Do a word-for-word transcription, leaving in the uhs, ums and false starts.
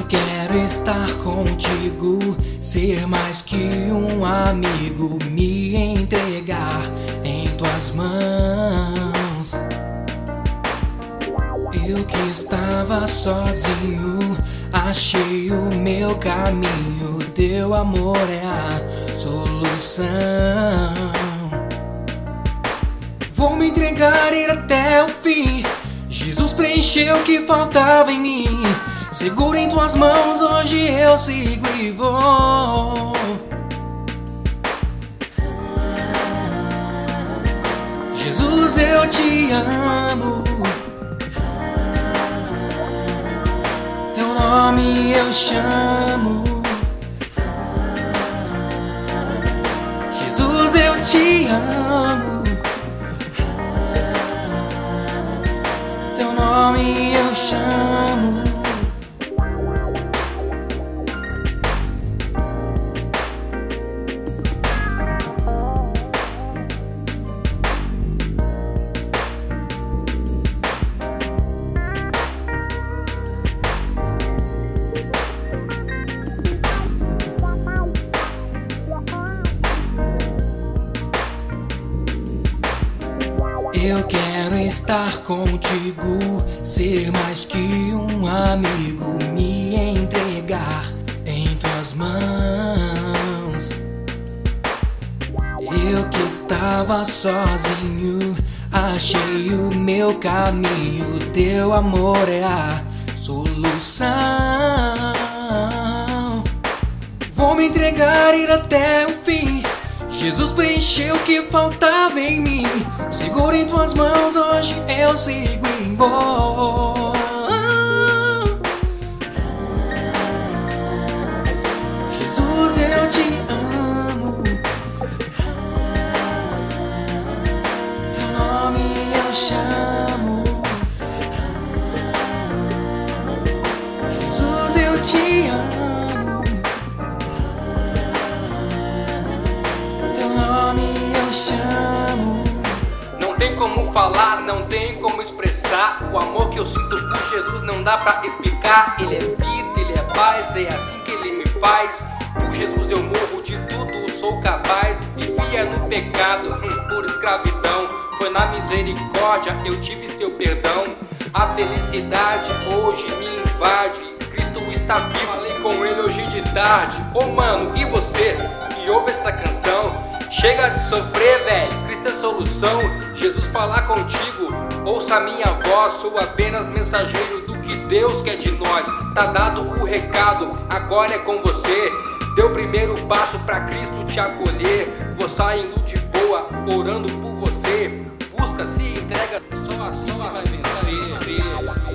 quero estar contigo, ser mais que um amigo, me entregar em tuas mãos. Eu que estava sozinho, achei o meu caminho, teu amor é a solução. Vou me entregar, ir até o fim. Jesus preencheu o que faltava em mim. Seguro em tuas mãos, hoje eu sigo e vou. Jesus, eu te amo. Teu nome eu chamo. Jesus, eu te amo. Teu nome eu chamo. Eu quero estar contigo, ser mais que um amigo, me entregar em tuas mãos. Eu que estava sozinho, achei o meu caminho, teu amor é a solução. Vou me entregar, ir até o fim. Jesus preencheu o que faltava em mim. Seguro em tuas mãos, hoje eu sigo em voo. Jesus, eu te amo. Teu nome eu chamo. Jesus, eu te amo. Não tem como falar, não tem como expressar o amor que eu sinto por Jesus, não dá pra explicar. Ele é vida, ele é paz, é assim que ele me faz. Por Jesus eu morro de tudo, sou capaz. Vivia no pecado, hum, por escravidão. Foi na misericórdia, eu tive seu perdão. A felicidade hoje me invade. Cristo está vivo, falei com ele hoje de tarde. Ô oh, mano, e você que ouve essa canção? Chega de sofrer, velho, Cristo é solução. Jesus falar contigo, ouça minha voz. Sou apenas mensageiro do que Deus quer de nós. Tá dado o recado, agora é com você. Deu o primeiro passo pra Cristo te acolher. Vou saindo de boa, orando por você. Busca, se entrega, só assim vai vencer.